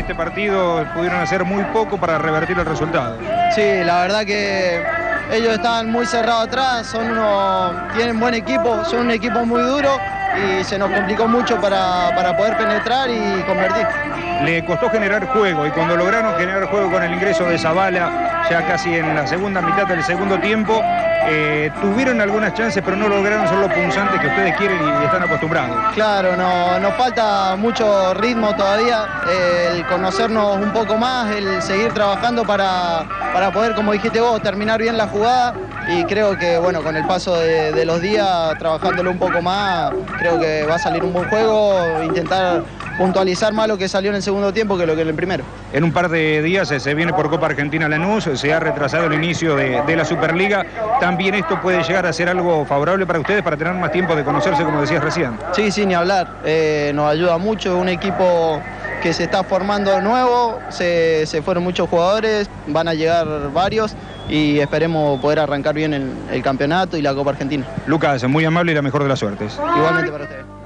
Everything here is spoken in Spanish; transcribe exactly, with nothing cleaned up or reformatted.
este partido pudieron hacer muy poco para revertir el resultado. Sí, la verdad que ellos estaban muy cerrados atrás, son unos, tienen buen equipo, son un equipo muy duro y se nos complicó mucho para, para poder penetrar y convertir. Le costó generar juego y cuando lograron generar juego con el ingreso de Zavala, ya casi en la segunda mitad del segundo tiempo, eh, tuvieron algunas chances pero no lograron ser los punzantes que ustedes quieren y están acostumbrados. Claro, no, nos falta mucho ritmo todavía, eh, el conocernos un poco más, el seguir trabajando para, para poder, como dijiste vos, terminar bien la jugada y creo que bueno, con el paso de, de los días, trabajándolo un poco más, creo que va a salir un buen juego, intentar puntualizar más lo que salió en el segundo tiempo que lo que en el primero. En un par de días se viene por Copa Argentina Lanús, se ha retrasado el inicio de, de la Superliga. ¿También esto puede llegar a ser algo favorable para ustedes para tener más tiempo de conocerse, como decías recién? Sí, sí, ni hablar. Eh, nos ayuda mucho, un equipo que se está formando nuevo, se, se fueron muchos jugadores, van a llegar varios y esperemos poder arrancar bien el, el campeonato y la Copa Argentina. Lucas, muy amable y la mejor de las suertes. Igualmente para ustedes.